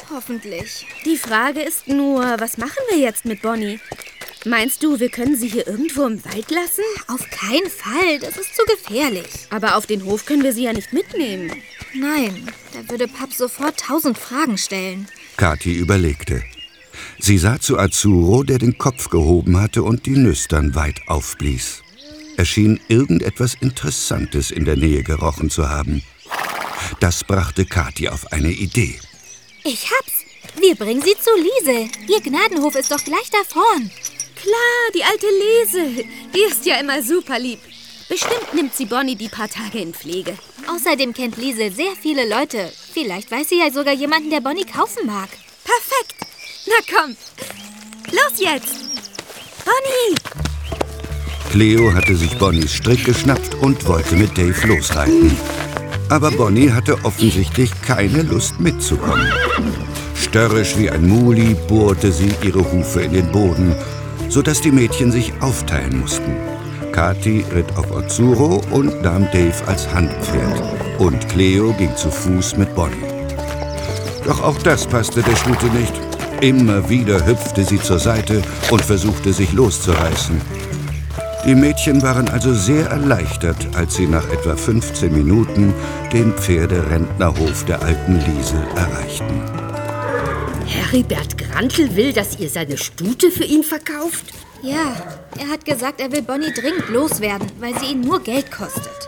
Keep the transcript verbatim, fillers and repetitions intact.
Hoffentlich. Die Frage ist nur, was machen wir jetzt mit Bonnie? Meinst du, wir können sie hier irgendwo im Wald lassen? Auf keinen Fall, das ist zu gefährlich. Aber auf den Hof können wir sie ja nicht mitnehmen. Nein, da würde Pap sofort tausend Fragen stellen. Kathi überlegte. Sie sah zu Azuro, der den Kopf gehoben hatte und die Nüstern weit aufblies. Er schien irgendetwas Interessantes in der Nähe gerochen zu haben. Das brachte Kathi auf eine Idee. Ich hab's. Wir bringen sie zu Liesel. Ihr Gnadenhof ist doch gleich da vorn. Klar, die alte Liesel. Die ist ja immer super lieb. Bestimmt nimmt sie Bonnie die paar Tage in Pflege. Außerdem kennt Liesel sehr viele Leute. Vielleicht weiß sie ja sogar jemanden, der Bonnie kaufen mag. Perfekt. Na komm. Los jetzt. Bonnie. Cleo hatte sich Bonnies Strick geschnappt und wollte mit Dave losreiten. Aber Bonnie hatte offensichtlich keine Lust mitzukommen. Störrisch wie ein Muli bohrte sie ihre Hufe in den Boden, sodass die Mädchen sich aufteilen mussten. Kathi ritt auf Azuro und nahm Dave als Handpferd. Und Cleo ging zu Fuß mit Bonnie. Doch auch das passte der Stute nicht. Immer wieder hüpfte sie zur Seite und versuchte, sich loszureißen. Die Mädchen waren also sehr erleichtert, als sie nach etwa fünfzehn Minuten den Pferderentnerhof der alten Liesel erreichten. Heribert Grantl will, dass ihr seine Stute für ihn verkauft? Ja, er hat gesagt, er will Bonnie dringend loswerden, weil sie ihn nur Geld kostet.